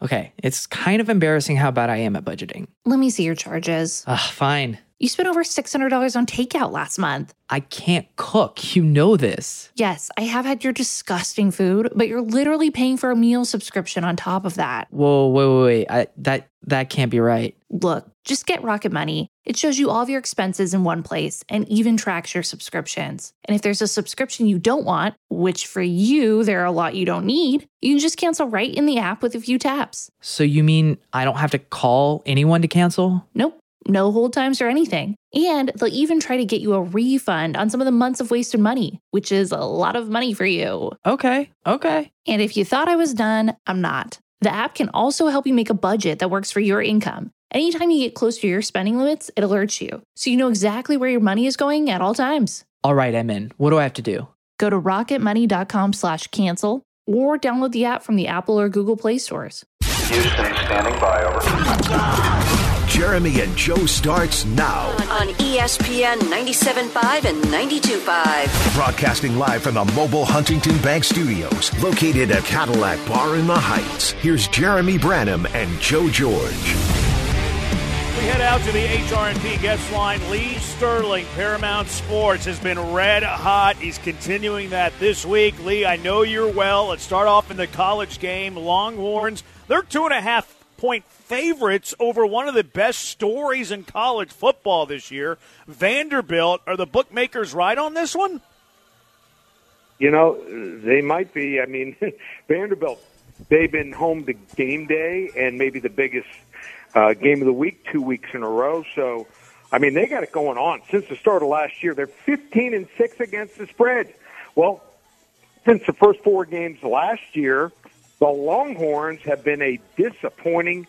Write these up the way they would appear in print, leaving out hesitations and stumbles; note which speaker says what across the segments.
Speaker 1: Okay, it's kind of embarrassing how bad I am at budgeting.
Speaker 2: Let me see your charges.
Speaker 1: Fine.
Speaker 2: You spent over $600 on takeout last month.
Speaker 1: I can't cook. You know this.
Speaker 2: Yes, I have had your disgusting food, but you're literally paying for a meal subscription on top of that.
Speaker 1: Whoa, wait. That can't be right.
Speaker 2: Look, just get Rocket Money. It shows you all of your expenses in one place and even tracks your subscriptions. And if there's a subscription you don't want, which for you, there are a lot you don't need, you can just cancel right in the app with a few taps.
Speaker 1: So you mean I don't have to call anyone to cancel?
Speaker 2: Nope. No hold times or anything. And they'll even try to get you a refund on some of the months of wasted money, which is a lot of money for you.
Speaker 1: Okay.
Speaker 2: And if you thought I was done, I'm not. The app can also help you make a budget that works for your income. Anytime you get close to your spending limits, it alerts you, so you know exactly where your money is going at all times.
Speaker 1: All right, I'm in. What do I have to do?
Speaker 2: Go to rocketmoney.com/cancel or download the app from the Apple or Google Play stores.
Speaker 3: Houston, standing by, over.
Speaker 4: Jeremy and Joe starts now
Speaker 5: on ESPN 97.5 and 92.5.
Speaker 4: Broadcasting live from the mobile Huntington Bank Studios, located at Cadillac Bar in the Heights. Here's Jeremy Branham and Joe George.
Speaker 6: We head out to the HRP guest line. Lee Sterling, Paramount Sports, has been red hot. He's continuing that this week. Lee, I know you're well. Let's start off in the college game. Longhorns, they're 2.5-point favorites over one of the best stories in college football this year, Vanderbilt. Are the bookmakers right on this one?
Speaker 7: You know, they might be. I mean, Vanderbilt, they've been home to game day and maybe the biggest game of the week 2 weeks in a row. So, I mean, they got it going on. Since the start of last year, they're 15-6 against the spread. Well, since the first 4 games last year, the Longhorns have been a disappointing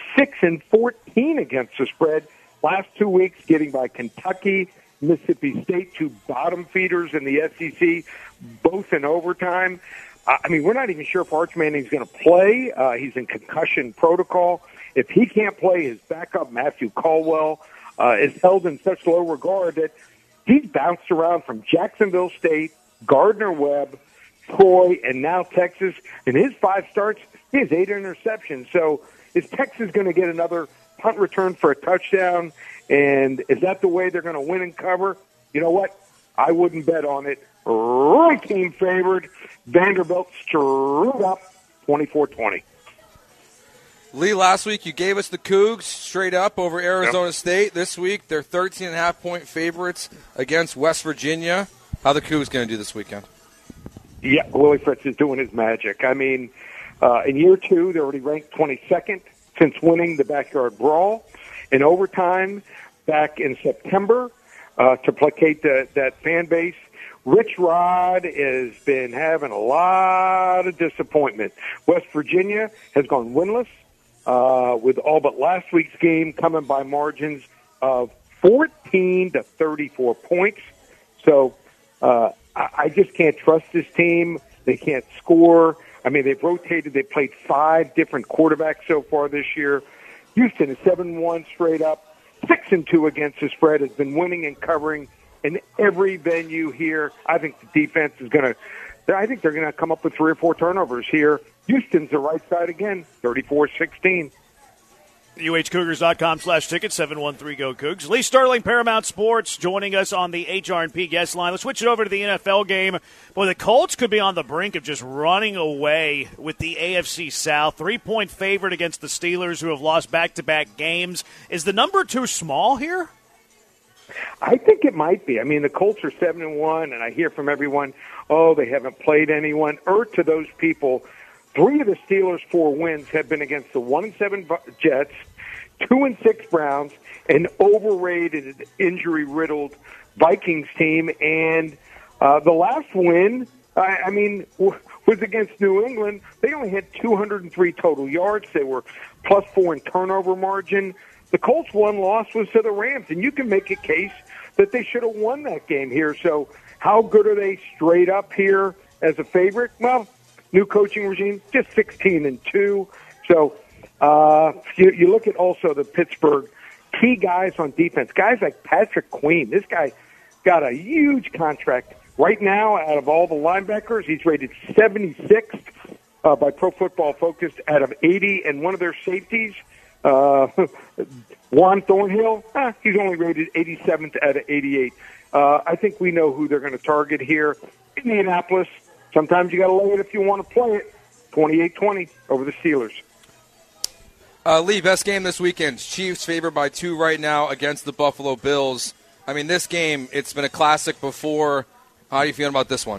Speaker 7: 6-14 against the spread. Last 2 weeks, getting by Kentucky, Mississippi State, 2 bottom feeders in the SEC, both in overtime. I mean, we're not even sure if Arch Manning's going to play. He's in concussion protocol. If he can't play, his backup, Matthew Caldwell, is held in such low regard that he's bounced around from Jacksonville State, Gardner-Webb, Troy, and now Texas. In his 5 starts, he has 8 interceptions. So is Texas going to get another punt return for a touchdown? And is that the way they're going to win and cover? You know what? I wouldn't bet on it. Right team favored. Vanderbilt straight up 24-20.
Speaker 8: Lee, last week you gave us the Cougs straight up over Arizona State. This week they're 13.5-point favorites against West Virginia. How are the Cougs going to do this weekend?
Speaker 7: Yeah, Willie Fritz is doing his magic. I mean, in year 2, they're already ranked 22nd since winning the Backyard Brawl. In overtime, back in September, to placate that fan base, Rich Rod has been having a lot of disappointment. West Virginia has gone winless, with all but last week's game coming by margins of 14 to 34 points. So I just can't trust this team. They can't score. I mean, they've rotated. They played 5 different quarterbacks so far this year. Houston is 7-1 straight up, 6-2 against the spread, has been winning and covering in every venue here. I think the defense is going to – I think they're going to come up with 3 or 4 turnovers here. Houston's the right side again, 34-16.
Speaker 6: UHCougars.com/tickets, 713-GO-Cougs. Lee Sterling, Paramount Sports, joining us on the HRP guest line. Let's switch it over to the NFL game. Boy, the Colts could be on the brink of just running away with the AFC South. 3-point favorite against the Steelers, who have lost back-to-back games. Is the number too small here?
Speaker 7: I think it might be. I mean, the Colts are 7-1, and I hear from everyone, oh, they haven't played anyone. To those people, 3 of the Steelers' 4 wins have been against the 1-7 Jets, 2-6 Browns, an overrated, injury-riddled Vikings team, and the last win, was against New England. They only had 203 total yards. They were +4 in turnover margin. The Colts' one loss was to the Rams, and you can make a case that they should have won that game here. So how good are they straight up here as a favorite? Well, new coaching regime, just 16-2. So you look at also the Pittsburgh key guys on defense, guys like Patrick Queen. This guy got a huge contract. Right now, out of all the linebackers, he's rated 76th by Pro Football Focus out of 80, and one of their safeties, Juan Thornhill, he's only rated 87th out of 88. I think we know who they're going to target here. Indianapolis, sometimes you got to lay it if you want to play it. 28-20 over the Steelers.
Speaker 8: Lee, best game this weekend. Chiefs favored by 2 right now against the Buffalo Bills. I mean, this game, it's been a classic before. How are you feeling about this one?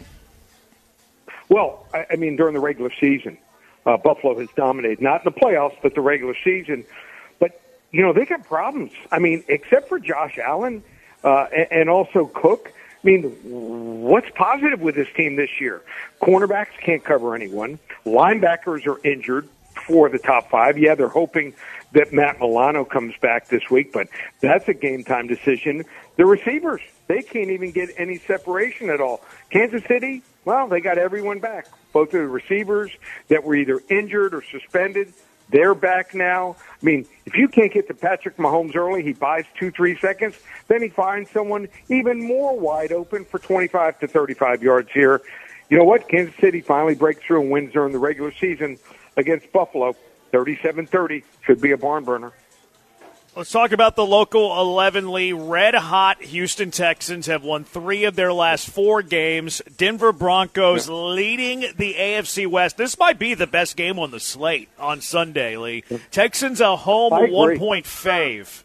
Speaker 7: Well, I mean, during the regular season, Buffalo has dominated. Not in the playoffs, but the regular season. But, you know, they got problems. I mean, except for Josh Allen and also Cook. I mean, what's positive with this team this year? Cornerbacks can't cover anyone. Linebackers are injured. 4 of the top 5. Yeah, they're hoping that Matt Milano comes back this week, but that's a game-time decision. The receivers, they can't even get any separation at all. Kansas City, well, they got everyone back. Both of the receivers that were either injured or suspended, they're back now. I mean, if you can't get to Patrick Mahomes early, he buys 2-3 seconds, then he finds someone even more wide open for 25 to 35 yards here. You know what? Kansas City finally breaks through and wins during the regular season against Buffalo, 37-30. Should be a barn burner.
Speaker 6: Let's talk about the local 11, Lee. Red-hot Houston Texans have won 3 of their last 4 games. Denver Broncos leading the AFC West. This might be the best game on the slate on Sunday, Lee. Texans a home 1-point fave.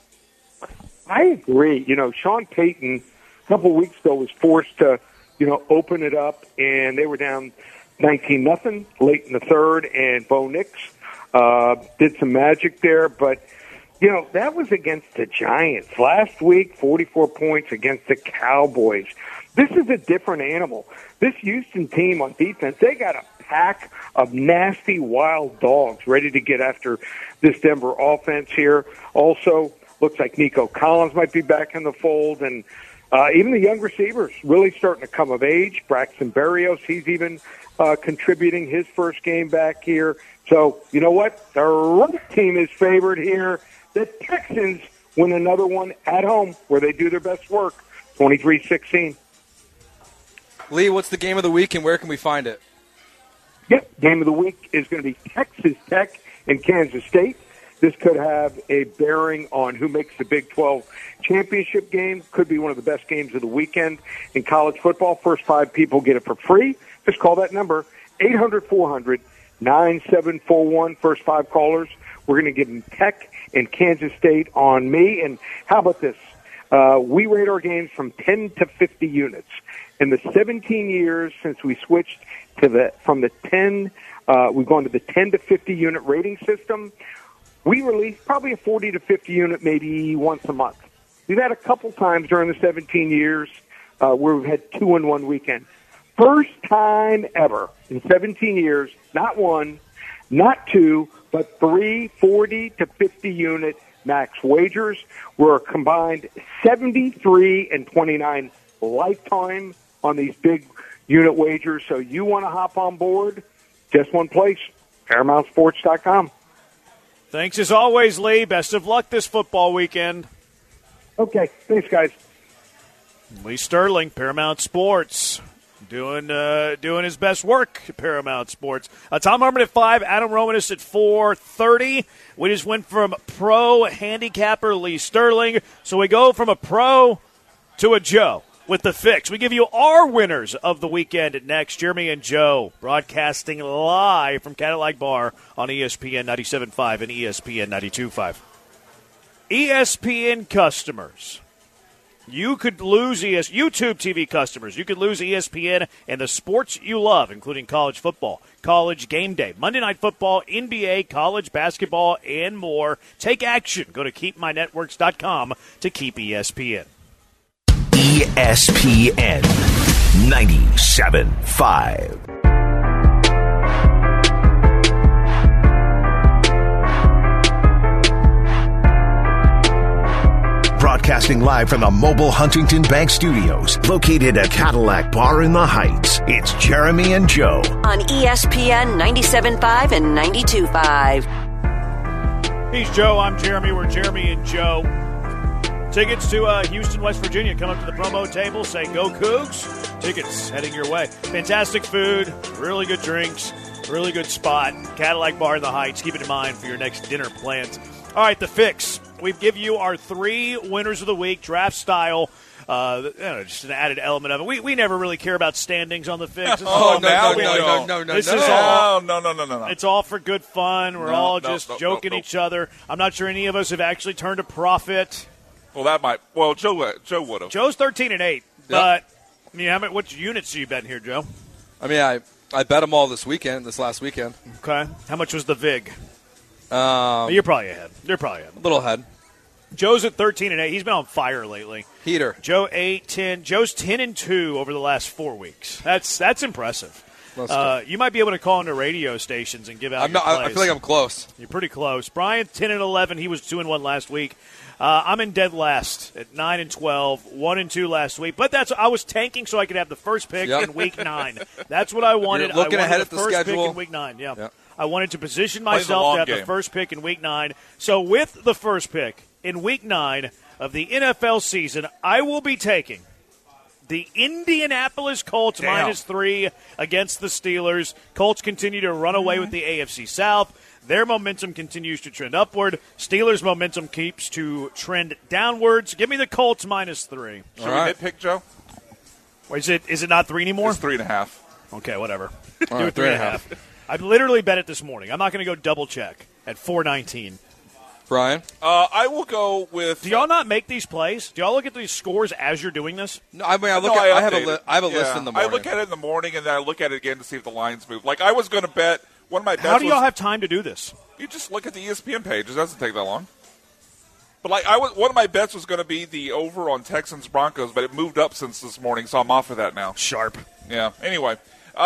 Speaker 7: I agree. You know, Sean Payton a couple of weeks ago was forced to, open it up, and they were down 19-0 late in the third, and Bo Nix did some magic there. But, that was against the Giants. Last week, 44 points against the Cowboys. This is a different animal. This Houston team on defense, they got a pack of nasty, wild dogs ready to get after this Denver offense here. Also, looks like Nico Collins might be back in the fold, and even the young receivers really starting to come of age. Braxton Berrios, he's even contributing his first game back here. So, you know what? The right team is favored here. The Texans win another one at home where they do their best work, 23-16.
Speaker 8: Lee, what's the game of the week and where can we find it?
Speaker 7: Yep, game of the week is going to be Texas Tech and Kansas State. This could have a bearing on who makes the Big 12 championship game. Could be one of the best games of the weekend in college football. First 5 people get it for free. Just call that number, 800-400-9741. First 5 callers. We're going to give them Tech and Kansas State on me. And how about this? We rate our games from 10 to 50 units. In the 17 years since we switched to from the 10, we've gone to the 10 to 50 unit rating system. We release probably a 40 to 50 unit maybe once a month. We've had a couple times during the 17 years where we've had 2 in one weekend. First time ever in 17 years, not 1, not 2, but 3 40 to 50 unit max wagers. We're a combined 73 and 29 lifetime on these big unit wagers. So you want to hop on board? Just one place, ParamountSports.com.
Speaker 6: Thanks as always, Lee. Best of luck this football weekend.
Speaker 7: Okay, thanks, guys.
Speaker 6: Lee Sterling, Paramount Sports, doing his best work at Paramount Sports. Tom Harmon at 5, Adam Romanis at 4:30. We just went from pro handicapper Lee Sterling, so we go from a pro to a Joe with the fix. We give you our winners of the weekend next. Jeremy and Joe broadcasting live from Cadillac Bar on ESPN 97.5 and ESPN 92.5. ESPN customers, you could lose YouTube TV customers. You could lose ESPN and the sports you love, including college football, college game day, Monday Night Football, NBA, college basketball, and more. Take action. Go to keepmynetworks.com to keep ESPN.
Speaker 4: ESPN 97.5. Broadcasting live from the mobile Huntington Bank Studios, located at Cadillac Bar in the Heights. It's Jeremy and Joe
Speaker 5: on ESPN 97.5 and 92.5.
Speaker 6: He's Joe. I'm Jeremy. We're Jeremy and Joe. Tickets to Houston, West Virginia. Come up to the promo table. Say, go Cougs. Tickets heading your way. Fantastic food. Really good drinks. Really good spot. Cadillac Bar in the Heights. Keep it in mind for your next dinner plans. All right, the fix. We've given you our 3 winners of the week, draft style. Just an added element of it. We never really care about standings on the fix.
Speaker 8: No.
Speaker 6: This is all. No. It's all for good fun. We're all just joking each other. I'm not sure any of us have actually turned a profit.
Speaker 9: Well, that might. Well, Joe would have.
Speaker 6: Joe's 13-8, but I mean, what units are you betting here, Joe?
Speaker 8: I mean, I bet them all this last weekend.
Speaker 6: Okay. How much was the VIG? You're probably ahead. You're probably ahead.
Speaker 8: A little ahead.
Speaker 6: Joe's at 13-8. He's been on fire lately.
Speaker 8: Heater.
Speaker 6: Joe 8-10. Joe's 10-2 over the last 4 weeks. That's impressive. You might be able to call into radio stations and give out.
Speaker 8: I feel like I'm close.
Speaker 6: You're pretty close. Brian 10-11. He was 2-1 last week. I'm in dead last at 9-12, 1-2 last week. But I was tanking so I could have the first pick in Week 9. That's what I wanted.
Speaker 8: You're looking ahead at the
Speaker 6: first
Speaker 8: schedule.
Speaker 6: Pick in Week 9. Yeah. I wanted to position myself to have the first pick in Week 9. So with the first pick in Week 9 of the NFL season, I will be taking the Indianapolis Colts -3 against the Steelers. Colts continue to run away with the AFC South. Their momentum continues to trend upward. Steelers' momentum keeps to trend downwards. Give me the Colts -3.
Speaker 9: Should we nitpick, Joe?
Speaker 6: Wait, is it not 3 anymore?
Speaker 9: It's 3.5.
Speaker 6: Okay, whatever.
Speaker 8: All
Speaker 6: Do
Speaker 8: right,
Speaker 6: it 3.5. I literally bet it this morning. I'm not going to go double check at 4:19.
Speaker 8: Brian?
Speaker 9: I will go with.
Speaker 6: Do y'all not make these plays? Do y'all look at these scores as you're doing this?
Speaker 8: No, I mean I have a list in the morning.
Speaker 9: I look at it in the morning and then I look at it again to see if the lines move. Like I was going to bet one of my bets.
Speaker 6: How do y'all have time to do this?
Speaker 9: You just look at the ESPN page. It doesn't take that long. But one of my bets was going to be the over on Texans Broncos, but it moved up since this morning, so I'm off of that now.
Speaker 6: Sharp.
Speaker 9: Yeah. Anyway.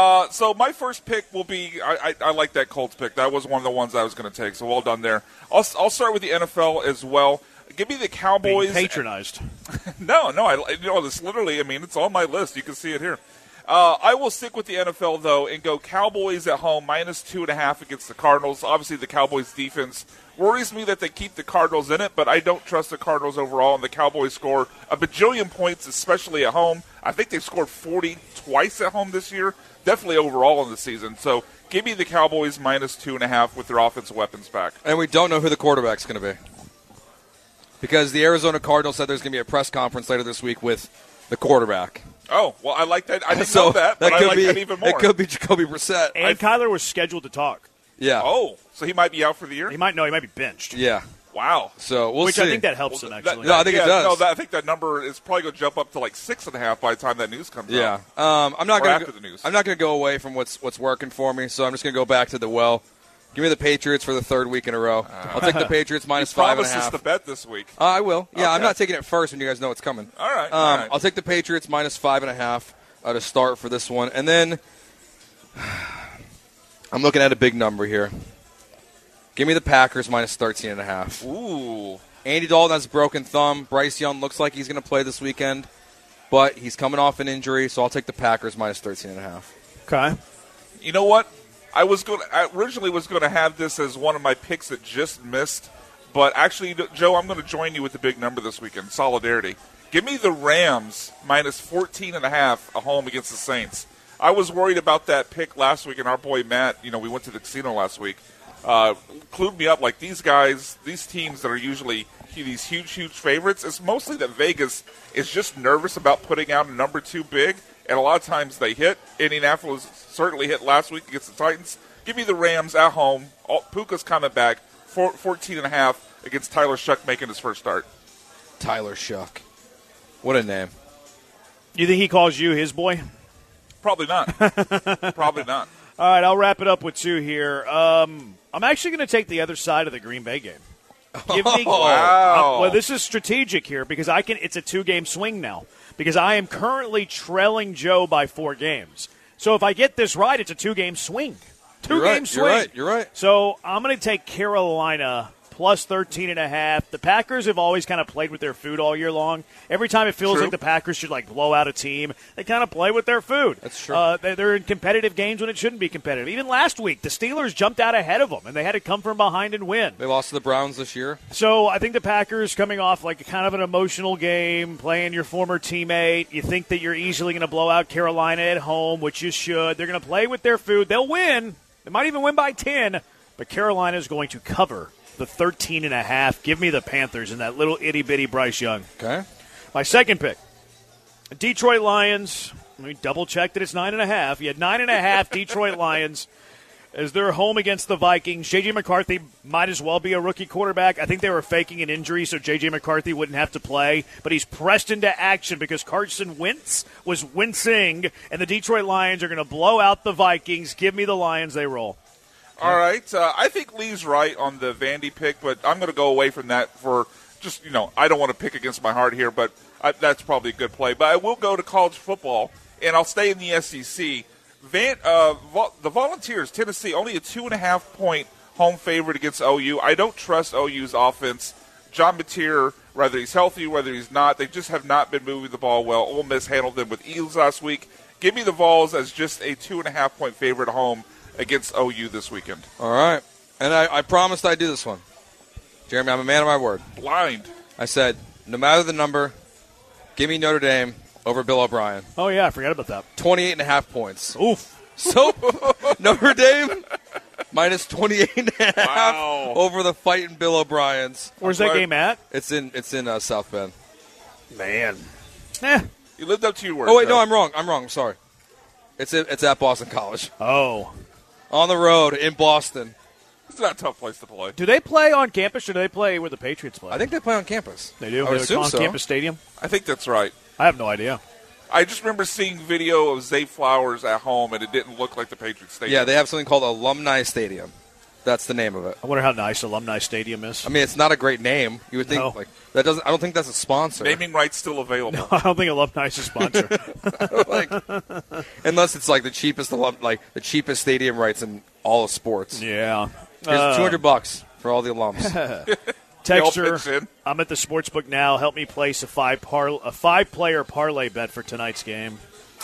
Speaker 9: So my first pick will be I like that Colts pick. That was one of the ones I was going to take. So well done there. I'll start with the NFL as well. Give me the Cowboys.
Speaker 6: Being patronized.
Speaker 9: No. This literally. I mean, it's on my list. You can see it here. I will stick with the NFL though and go Cowboys at home -2.5 against the Cardinals. Obviously, the Cowboys defense worries me that they keep the Cardinals in it, but I don't trust the Cardinals overall. And the Cowboys score a bajillion points, especially at home. I think they've scored 40 twice at home this year. Definitely overall in the season. So give me the Cowboys -2.5 with their offensive weapons back.
Speaker 8: And we don't know who the quarterback's going to be. Because the Arizona Cardinals said there's going to be a press conference later this week with the quarterback.
Speaker 9: Oh, well, I like that. I didn't know that, but I like that even more.
Speaker 8: It could be Jacoby Brissett.
Speaker 6: And Kyler was scheduled to talk.
Speaker 8: Yeah.
Speaker 9: Oh, so he might be out for the year?
Speaker 6: He might be benched.
Speaker 8: Yeah.
Speaker 9: Wow.
Speaker 8: So we'll see.
Speaker 6: Which I think that helps him, actually.
Speaker 8: I think it does.
Speaker 9: No, I think that number is probably going to jump up to like 6.5 by the time that news comes out.
Speaker 8: Yeah. I'm not going
Speaker 9: to
Speaker 8: to go away from what's working for me, so I'm just going to go back to the well. Give me the Patriots for the third week in a row. I'll take the Patriots -5.5.
Speaker 9: Promise us the bet this week.
Speaker 8: I will. Yeah,
Speaker 9: okay.
Speaker 8: I'm not taking it first when you guys know it's coming.
Speaker 9: All right.
Speaker 8: I'll take the Patriots -5.5 to start for this one. And then I'm looking at a big number here. Give me the Packers -13.5.
Speaker 9: Ooh.
Speaker 8: Andy Dalton has a broken thumb. Bryce Young looks like he's going to play this weekend, but he's coming off an injury, so I'll take the Packers -13.5.
Speaker 6: Okay.
Speaker 9: You know what? I originally was going to have this as one of my picks that just missed, but actually, Joe, I'm going to join you with the big number this weekend. Solidarity. Give me the Rams -14.5 at home against the Saints. I was worried about that pick last week, and our boy Matt, we went to the casino last week, clued me up like these guys, these teams that are usually these huge favorites, it's mostly that Vegas is just nervous about putting out a number 2 big, and a lot of times they hit. Indianapolis certainly hit last week against the Titans. Give me the Rams at home. Puka's coming back, 14.5 against Tyler Shuck making his first start.
Speaker 8: Tyler Shuck. What a name.
Speaker 6: You think he calls you his boy?
Speaker 9: Probably not. Probably not.
Speaker 6: All right, I'll wrap it up with 2 here. I'm actually going to take the other side of the Green Bay game. Give me,
Speaker 9: wow.
Speaker 6: Well, this is strategic here because it's a 2-game swing now because I am currently trailing Joe by 4 games. So if I get this right, it's a 2-game swing. 2-game swing.
Speaker 8: You're right.
Speaker 6: So I'm going to take Carolina +13.5. The Packers have always kind of played with their food all year long. Every time it feels like the Packers should blow out a team, they kind of play with their food.
Speaker 8: That's true.
Speaker 6: They're in competitive games when it shouldn't be competitive. Even last week, the Steelers jumped out ahead of them, and they had to come from behind and win.
Speaker 8: They lost to the Browns this year.
Speaker 6: So I think the Packers coming off kind of an emotional game, playing your former teammate. You think that you're easily going to blow out Carolina at home, which you should. They're going to play with their food. They'll win. They might even win by 10, but Carolina is going to cover the 13.5. Give me the Panthers and that little itty-bitty Bryce Young.
Speaker 8: Okay.
Speaker 6: My second pick, Detroit Lions. Let me double-check that it's 9.5. You had 9.5 Detroit Lions as they're home against the Vikings. J.J. McCarthy might as well be a rookie quarterback. I think they were faking an injury so J.J. McCarthy wouldn't have to play, but he's pressed into action because Carson Wentz was wincing, and the Detroit Lions are going to blow out the Vikings. Give me the Lions. They roll.
Speaker 9: All right. I think Lee's right on the Vandy pick, but I'm going to go away from that for just, I don't want to pick against my heart here, but that's probably a good play. But I will go to college football, and I'll stay in the SEC. The Volunteers, Tennessee, only a 2.5-point home favorite against OU. I don't trust OU's offense. John Mateer, whether he's healthy, whether he's not, they just have not been moving the ball well. Ole Miss handled them with ease last week. Give me the Vols as just a 2.5-point favorite at home against OU this weekend.
Speaker 8: All right. And I promised I'd do this one. Jeremy, I'm a man of my word.
Speaker 9: Blind.
Speaker 8: I said, no matter the number, give me Notre Dame over Bill O'Brien.
Speaker 6: Oh, yeah, I forgot about that.
Speaker 8: 28.5 points.
Speaker 6: Oof.
Speaker 8: So, Notre Dame minus 28.5
Speaker 9: Wow.
Speaker 8: over the fighting Bill O'Briens.
Speaker 6: Where's that game at?
Speaker 8: It's in South Bend.
Speaker 6: Man.
Speaker 9: You lived up to your word.
Speaker 8: Oh, wait,
Speaker 9: Joe.
Speaker 8: no, I'm wrong. I'm sorry. It's at Boston College.
Speaker 6: Oh.
Speaker 8: On the road in Boston.
Speaker 9: It's not a tough place to play.
Speaker 6: Do they play on campus or do they play where the Patriots play?
Speaker 8: I think they play on campus.
Speaker 6: They do?
Speaker 8: I would
Speaker 6: They
Speaker 8: assume
Speaker 6: on
Speaker 8: so.
Speaker 6: campus stadium?
Speaker 9: I think that's right.
Speaker 6: I have no idea.
Speaker 9: I just remember seeing video of Zay Flowers at home, and it didn't look like the Patriots Stadium.
Speaker 8: Yeah, they have something called Alumni Stadium. That's the name of it.
Speaker 6: I wonder how nice Alumni Stadium is.
Speaker 8: I mean, it's not a great name. You would think
Speaker 6: No.
Speaker 8: that doesn't. I don't think that's a sponsor.
Speaker 9: Naming rights still available.
Speaker 6: I don't think Alumni is a sponsor.
Speaker 8: Unless it's like the cheapest the cheapest stadium rights in all of sports.
Speaker 6: Yeah.
Speaker 8: Here's $200 for all the alums.
Speaker 6: Texter, I'm at the sportsbook now. Help me place a five-player parlay bet for tonight's game.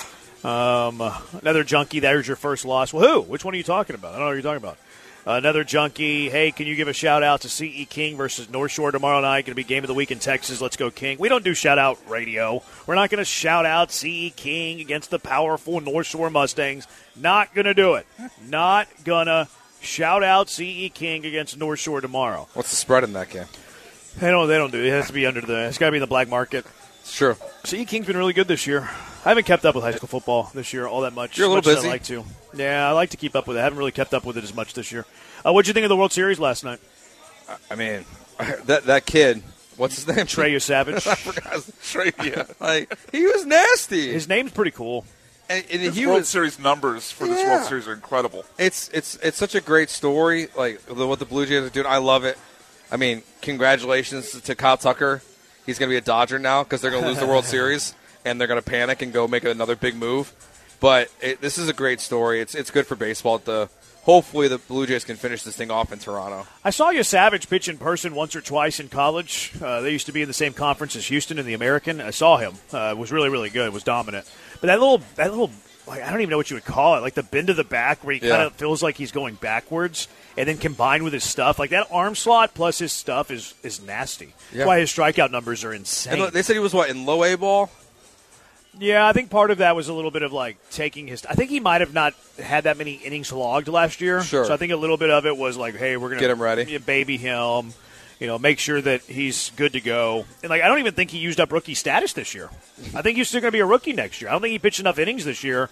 Speaker 6: Another junkie. There's your first loss. Well, who? Which one are you talking about? I don't know what you're talking about. Another junkie. Hey, can you give a shout-out to C.E. King versus North Shore tomorrow night? Going to be game of the week in Texas. Let's go, King. We don't do shout-out radio. We're not going to shout out C.E. King against the powerful North Shore Mustangs. Not going to do it. Not going to shout out C.E. King against North Shore tomorrow.
Speaker 8: What's the spread in that game?
Speaker 6: They don't do it. It has to be it's got to be in the black market.
Speaker 8: Sure.
Speaker 6: C.E. King's been really good this year. I haven't kept up with high school football this year all that much.
Speaker 8: You're a little
Speaker 6: much as
Speaker 8: busy.
Speaker 6: I like to. Yeah, I like to keep up with it. I haven't really kept up with it as much this year. What'd you think of the World Series last night?
Speaker 8: I mean, that kid, what's his name?
Speaker 6: Treyu Savage.
Speaker 8: I forgot. Trey, yeah. He was nasty.
Speaker 6: His name's pretty cool.
Speaker 8: And
Speaker 9: His
Speaker 8: he
Speaker 9: World
Speaker 8: was.
Speaker 9: Series numbers for this World Series are incredible.
Speaker 8: It's such a great story, like what the Blue Jays are doing. I love it. I mean, congratulations to Kyle Tucker. He's going to be a Dodger now because they're going to lose the World Series, and they're going to panic and go make another big move. But this is a great story. It's good for baseball. Hopefully the Blue Jays can finish this thing off in Toronto.
Speaker 6: I saw you Savage pitch in person once or twice in college. They used to be in the same conference as Houston in the American. I saw him. It was really, really good. It was dominant. But that little, like, I don't even know what you would call it, like the bend to the back where he kind of feels like he's going backwards, and then combined with his stuff, like that arm slot plus his stuff is nasty.
Speaker 8: Yeah.
Speaker 6: That's why his strikeout numbers are insane.
Speaker 8: And they said he was, in low A ball?
Speaker 6: Yeah, I think part of that was a little bit of like taking his. I think he might have not had that many innings logged last year.
Speaker 8: Sure.
Speaker 6: So I think a little bit of it was like, hey, we're gonna
Speaker 8: get him ready,
Speaker 6: baby him, make sure that he's good to go. And I don't even think he used up rookie status this year. I think he's still going to be a rookie next year. I don't think he pitched enough innings this year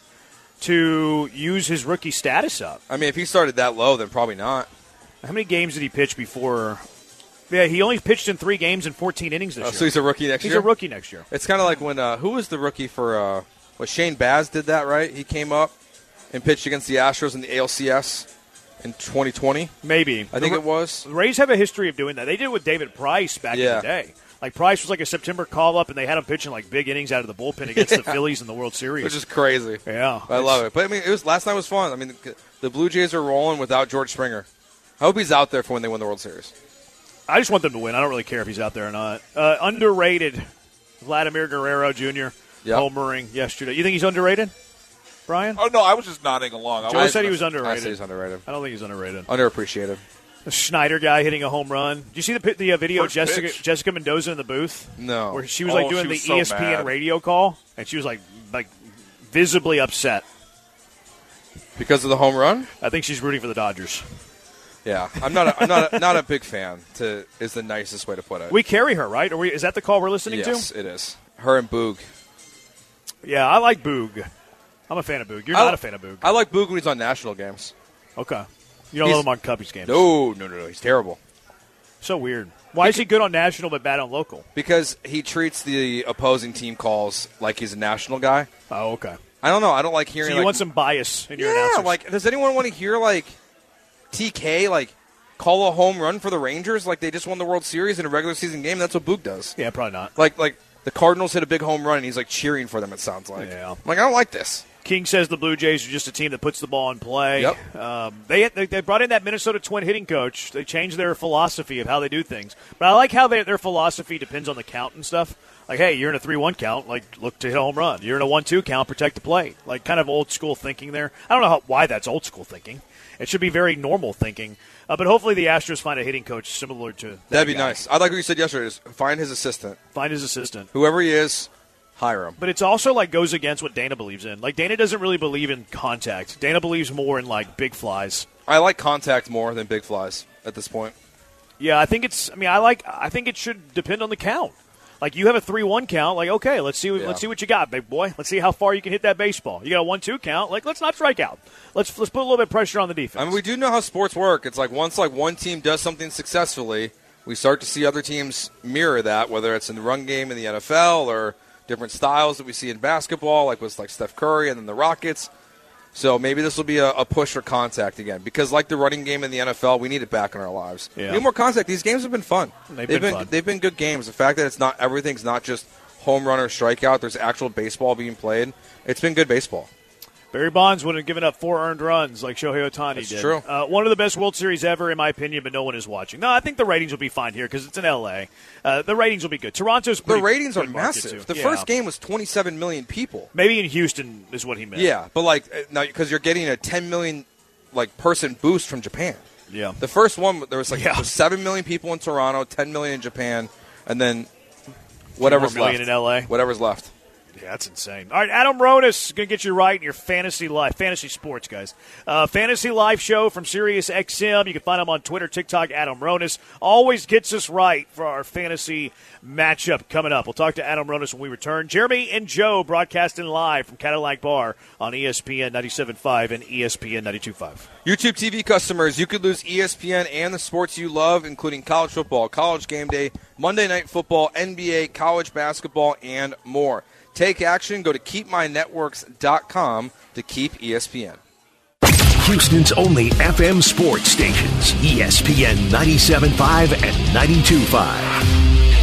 Speaker 6: to use his rookie status up.
Speaker 8: I mean, if he started that low, then probably not.
Speaker 6: How many games did he pitch before? Yeah, he only pitched in 3 games and 14 innings this year.
Speaker 8: So he's a rookie next year?
Speaker 6: He's a rookie next year.
Speaker 8: It's kind of like when, who was the rookie for, Shane Baz did that, right? He came up and pitched against the Astros in the ALCS in 2020.
Speaker 6: Maybe.
Speaker 8: I think it was.
Speaker 6: The Rays have a history of doing that. They did it with David Price back in the day. Like, Price was like a September call-up, and they had him pitching like big innings out of the bullpen against the Phillies in the World Series.
Speaker 8: Which is crazy.
Speaker 6: Yeah.
Speaker 8: I love it. But, I mean, last night was fun. I mean, the Blue Jays are rolling without George Springer. I hope he's out there for when they win the World Series.
Speaker 6: I just want them to win. I don't really care if he's out there or not. Underrated Vladimir Guerrero Jr. homering yesterday. You think he's underrated, Brian?
Speaker 9: Oh, no, I was just nodding along.
Speaker 6: Joe said he was underrated.
Speaker 8: I said he's underrated.
Speaker 6: I don't think he's underrated.
Speaker 8: Underappreciated.
Speaker 6: The Schneider guy hitting a home run. Did you see the video of Jessica Mendoza in the booth?
Speaker 8: No.
Speaker 6: Where she was doing the
Speaker 9: so
Speaker 6: ESPN
Speaker 9: mad.
Speaker 6: radio call, and she was like visibly upset.
Speaker 8: Because of the home run?
Speaker 6: I think she's rooting for the Dodgers.
Speaker 8: Yeah, I'm not a big fan. Is the nicest way to put it.
Speaker 6: We carry her, right? Is that the call we're listening to?
Speaker 8: Yes, it is. Her and Boog.
Speaker 6: Yeah, I like Boog. I'm a fan of Boog. You're not a fan of Boog.
Speaker 8: I like Boog when he's on national games.
Speaker 6: Okay. You don't love him on Cubbies games?
Speaker 8: No. He's terrible.
Speaker 6: So weird. Why is he good on national but bad on local?
Speaker 8: Because he treats the opposing team calls like he's a national guy.
Speaker 6: Oh, okay.
Speaker 8: I don't know. I don't like hearing.
Speaker 6: So you want some bias in your announcers?
Speaker 8: Like, does anyone want to hear TK call a home run for the Rangers like they just won the World Series in a regular season game? That's what Boog does.
Speaker 6: Yeah, probably not.
Speaker 8: Like the Cardinals hit a big home run and he's cheering for them. It sounds like.
Speaker 6: Yeah.
Speaker 8: I'm I don't like this.
Speaker 6: King says the Blue Jays are just a team that puts the ball in play.
Speaker 8: Yep.
Speaker 6: They brought in that Minnesota Twin hitting coach. They changed their philosophy of how they do things. But I like how their philosophy depends on the count and stuff. Like, hey, you're in a 3-1 count, look to hit a home run. You're in a 1-2 count, protect the plate. Kind of old school thinking there. I don't know why that's old school thinking. It should be very normal thinking. But hopefully the Astros find a hitting coach similar to that
Speaker 8: That'd be
Speaker 6: guy.
Speaker 8: nice. I like what you said yesterday. Is find his assistant.
Speaker 6: Whoever
Speaker 8: he is. Hire him.
Speaker 6: But it's also goes against what Dana believes in. Dana doesn't really believe in contact. Dana believes more in big flies.
Speaker 8: I like contact more than big flies at this point.
Speaker 6: Yeah, I think I think it should depend on the count. You have a 3-1 count, okay, let's see what you got, big boy. Let's see how far you can hit that baseball. You got a 1-2 count, let's not strike out. Let's put a little bit of pressure on the defense.
Speaker 8: I mean, we do know how sports work. It's once one team does something successfully, we start to see other teams mirror that, whether it's in the run game in the NFL or different styles that we see in basketball, with Steph Curry and then the Rockets. So maybe this will be a push for contact again, because the running game in the NFL, we need it back in our lives.
Speaker 6: Yeah.
Speaker 8: We need more contact. These games have been fun.
Speaker 6: They've been fun.
Speaker 8: They've been good games. The fact that everything's not just home run or strikeout. There's actual baseball being played. It's been good baseball.
Speaker 6: Barry Bonds wouldn't have given up 4 earned runs like Shohei Ohtani did.
Speaker 8: That's true.
Speaker 6: One of the best World Series ever, in my opinion, but no one is watching. No, I think the ratings will be fine here because it's in L.A. The ratings will be good. Toronto's pretty
Speaker 8: The ratings are
Speaker 6: good market,
Speaker 8: massive.
Speaker 6: too.
Speaker 8: The first game was 27 million people.
Speaker 6: Maybe in Houston is what he meant.
Speaker 8: Yeah, but now because you're getting a 10 million person boost from Japan.
Speaker 6: Yeah.
Speaker 8: The first one there was there was 7 million people in Toronto, 10 million in Japan, and then whatever's left.
Speaker 6: In L.A.
Speaker 8: Whatever's left.
Speaker 6: Yeah, that's insane. All right, Adam Ronis is going to get you right in your fantasy sports, guys. Fantasy life show from Sirius XM. You can find him on Twitter, TikTok, Adam Ronis. Always gets us right for our fantasy matchup coming up. We'll talk to Adam Ronis when we return. Jeremy and Joe broadcasting live from Cadillac Bar on ESPN 97.5 and ESPN 92.5.
Speaker 8: YouTube TV customers, you could lose ESPN and the sports you love, including college football, college game day, Monday Night Football, NBA, college basketball, and more. Take action. Go to keepmynetworks.com to keep ESPN.
Speaker 4: Houston's only FM sports stations, ESPN 97.5 and 92.5.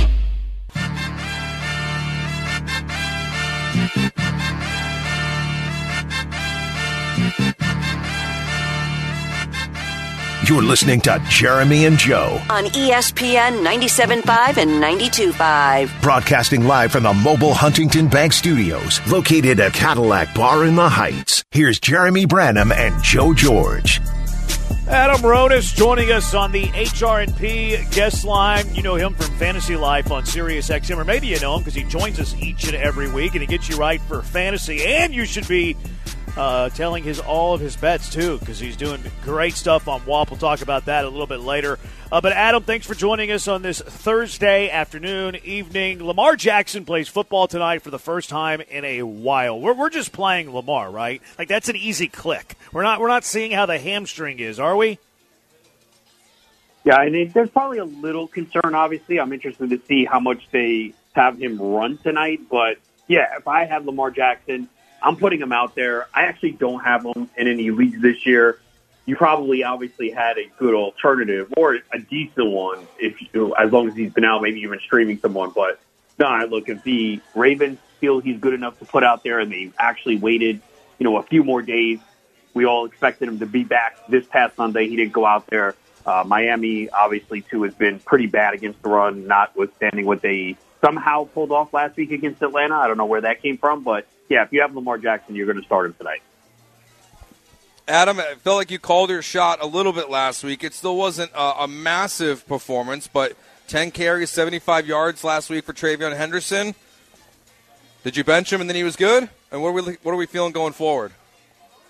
Speaker 4: You're listening to Jeremy and Joe
Speaker 5: on ESPN 97.5 and 92.5.
Speaker 4: Broadcasting live from the Mobile Huntington Bank Studios, located at Cadillac Bar in the Heights. Here's Jeremy Branham and Joe George.
Speaker 6: Adam Ronis joining us on the HR&P guest line. You know him from Fantasy Life on Sirius XM, or maybe you know him because he joins us each and every week, and he gets you right for fantasy. And you should be telling all of his bets, too, because he's doing great stuff on WAP. We'll talk about that a little bit later. But, Adam, thanks for joining us on this Thursday afternoon, evening. Lamar Jackson plays football tonight for the first time in a while. We're just playing Lamar, right? That's an easy click. We're not seeing how the hamstring is, are we?
Speaker 10: Yeah, and there's probably a little concern, obviously. I'm interested to see how much they have him run tonight. But, yeah, if I have Lamar Jackson, I'm putting him out there. I actually don't have him in any leagues this year. You probably obviously had a good alternative or a decent one as long as he's been out, maybe even streaming someone. But no, look, if the Ravens feel he's good enough to put out there and they actually waited, a few more days, we all expected him to be back this past Sunday. He didn't go out there. Miami, obviously, too, has been pretty bad against the run, notwithstanding what they somehow pulled off last week against Atlanta. I don't know where that came from, but yeah, if you have Lamar Jackson, you're going to start him tonight.
Speaker 8: Adam, I felt like you called your shot a little bit last week. It still wasn't a massive performance, but 10 carries, 75 yards last week for Travion Henderson. Did you bench him and then he was good? And what are we feeling going forward?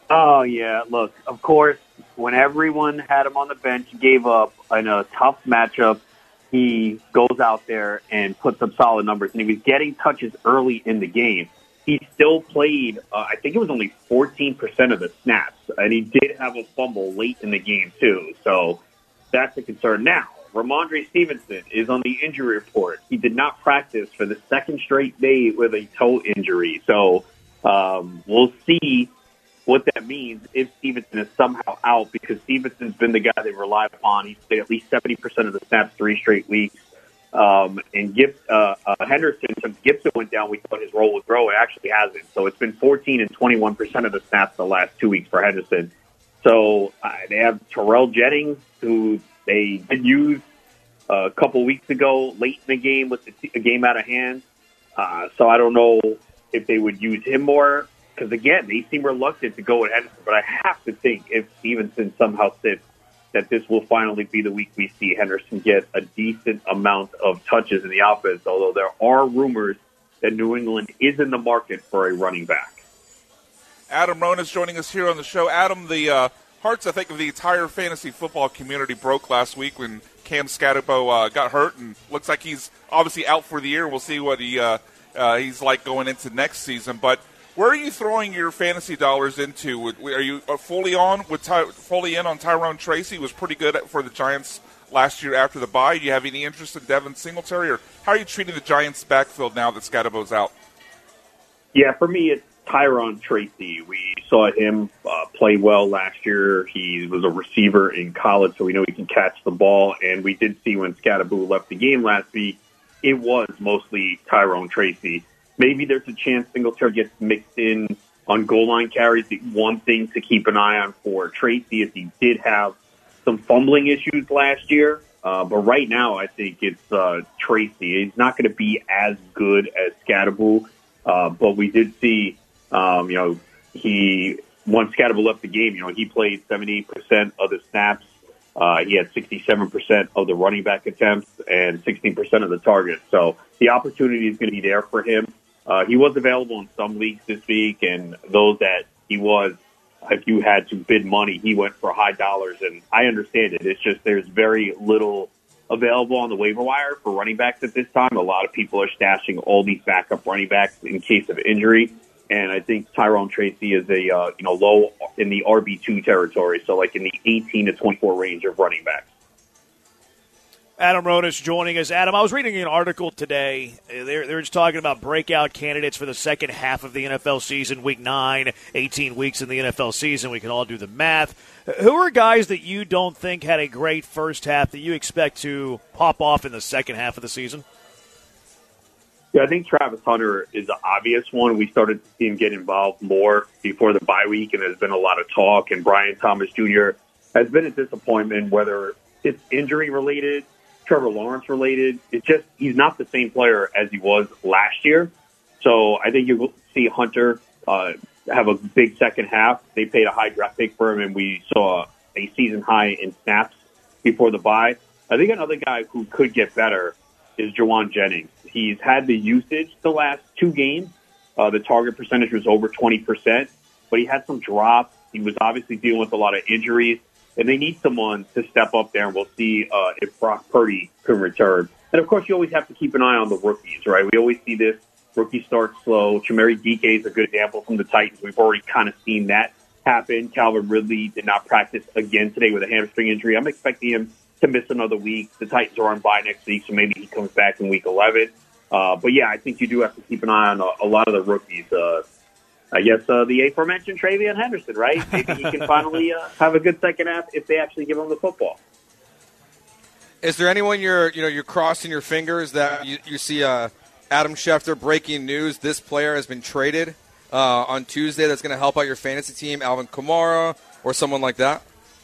Speaker 10: Oh, yeah. Look, of course, when everyone had him on the bench, gave up in a tough matchup, he goes out there and puts up solid numbers. And he was getting touches early in the game. He still played, I think it was only 14% of the snaps. And he did have a fumble late in the game, too. So that's a concern. Now, Ramondre Stevenson is on the injury report. He did not practice for the second straight day with a toe injury. So we'll see what that means if Stevenson is somehow out, because Stevenson's been the guy they relied upon. He's played at least 70% of the snaps 3 straight weeks. And Henderson, since Gibson went down, we thought his role would grow. It actually hasn't. So it's been 14 and 21% of the snaps the last 2 weeks for Henderson. So they have Terrell Jennings, who they did use a couple weeks ago late in the game with a game out of hand. So I don't know if they would use him more. Because, again, they seem reluctant to go with Henderson. But I have to think if Stevenson somehow sits, that this will finally be the week we see Henderson get a decent amount of touches in the offense, although there are rumors that New England is in the market for a running back.
Speaker 9: Adam Ronis is joining us here on the show. Adam, the hearts, I think, of the entire fantasy football community broke last week when Cam Scatterbo got hurt, and looks like he's obviously out for the year. We'll see what he's like going into next season. But where are you throwing your fantasy dollars into? Are you fully in on Tyrone Tracy? He was pretty good for the Giants last year after the bye. Do you have any interest in Devin Singletary, or how are you treating the Giants' backfield now that Scatterbo's out?
Speaker 10: Yeah, for me, it's Tyrone Tracy. We saw him play well last year. He was a receiver in college, so we know he can catch the ball. And we did see when Scatterbo left the game last week, it was mostly Tyrone Tracy. Maybe there's a chance Singletary gets mixed in on goal line carries. The one thing to keep an eye on for Tracy is he did have some fumbling issues last year. But right now, I think it's Tracy. He's not going to be as good as Scatterbo. But we did see, once Scatterbo left the game, he played 78% of the snaps. He had 67% of the running back attempts and 16% of the targets. So the opportunity is going to be there for him. He was available in some leagues this week, and those that he was, if you had to bid money, he went for high dollars. And I understand it. It's just there's very little available on the waiver wire for running backs at this time. A lot of people are stashing all these backup running backs in case of injury. And I think Tyrone Tracy is a low in the RB2 territory, so like in the 18 to 24 range of running backs.
Speaker 6: Adam Ronis joining us. Adam, I was reading an article today. They're just talking about breakout candidates for the second half of the NFL season, week 9, 18 weeks in the NFL season. We can all do the math. Who are guys that you don't think had a great first half that you expect to pop off in the second half of the season?
Speaker 10: Yeah, I think Travis Hunter is the obvious one. We started to see him get involved more before the bye week, and there's been a lot of talk. And Brian Thomas Jr. has been a disappointment, whether it's injury-related, Trevor Lawrence-related. It's just he's not the same player as he was last year. So I think you'll see Hunter have a big second half. They paid a high draft pick for him, and we saw a season high in snaps before the bye. I think another guy who could get better is Jauan Jennings. He's had the usage the last 2 games. The target percentage was over 20%, but he had some drops. He was obviously dealing with a lot of injuries, and they need someone to step up there, and we'll see if Brock Purdy can return. And, of course, you always have to keep an eye on the rookies, right? We always see this. Rookie starts slow. Chimere Dike is a good example from the Titans. We've already kind of seen that happen. Calvin Ridley did not practice again today with a hamstring injury. I'm expecting him to miss another week. The Titans are on bye next week, so maybe he comes back in week 11. But, yeah, I think you do have to keep an eye on a lot of the rookies. I guess the aforementioned TreVeyon Henderson, right? Maybe he can finally have a good second half if they actually give him the football.
Speaker 8: Is there anyone you're crossing your fingers that you see Adam Schefter breaking news? This player has been traded on Tuesday that's going to help out your fantasy team, Alvin Kamara or someone like that?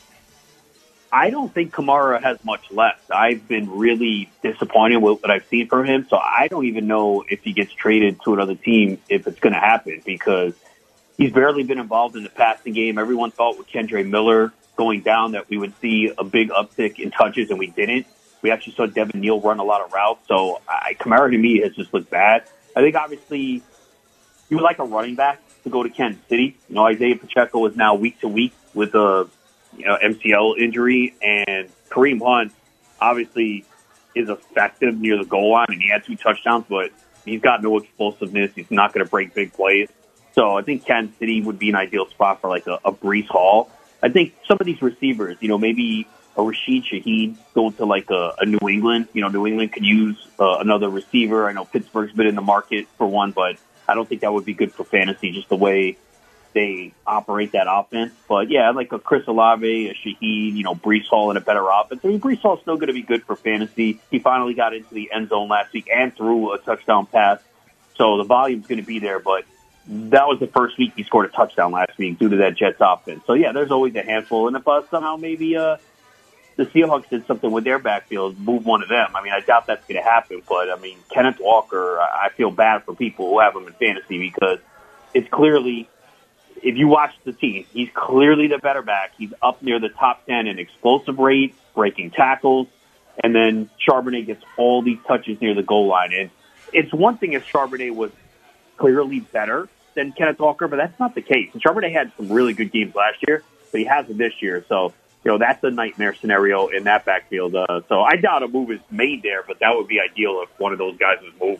Speaker 10: I don't think Kamara has much left. I've been really disappointed with what I've seen from him, so I don't even know if he gets traded to another team, if it's going to happen, because he's barely been involved in the passing game. Everyone thought with Kendre Miller going down that we would see a big uptick in touches, and we didn't. We actually saw Devin Neal run a lot of routes, so Kamara to me has just looked bad. I think obviously you would like a running back to go to Kansas City. You know, Isaiah Pacheco is now week to week with a MCL injury, and Kareem Hunt obviously is effective near the goal line, and he had 2 touchdowns, but he's got no explosiveness. He's not going to break big plays. So I think Kansas City would be an ideal spot for like a Breece Hall. I think some of these receivers, you know, maybe a Rashid Shaheed going to like a New England. You know, New England could use another receiver. I know Pittsburgh's been in the market for one, but I don't think that would be good for fantasy, just the way they operate that offense. But yeah, like a Chris Olave, a Shaheed, you know, Breece Hall in a better offense. I mean, Breece Hall's still going to be good for fantasy. He finally got into the end zone last week and threw a touchdown pass. So the volume's going to be there, but that was the first week he scored a touchdown last week due to that Jets offense. So yeah, there's always a handful. And if somehow maybe the Seahawks did something with their backfield, move one of them. I mean, I doubt that's going to happen. But, I mean, Kenneth Walker, I feel bad for people who have him in fantasy because it's clearly, if you watch the team, he's clearly the better back. He's up near the top 10 in explosive rate, breaking tackles, and then Charbonnet gets all these touches near the goal line. And it's one thing if Charbonnet was clearly better than Kenneth Walker, but that's not the case. And Charbonnet had some really good games last year, but he hasn't this year. So, you know, that's a nightmare scenario in that backfield. So I doubt a move is made there, but that would be ideal if one of those guys was moved.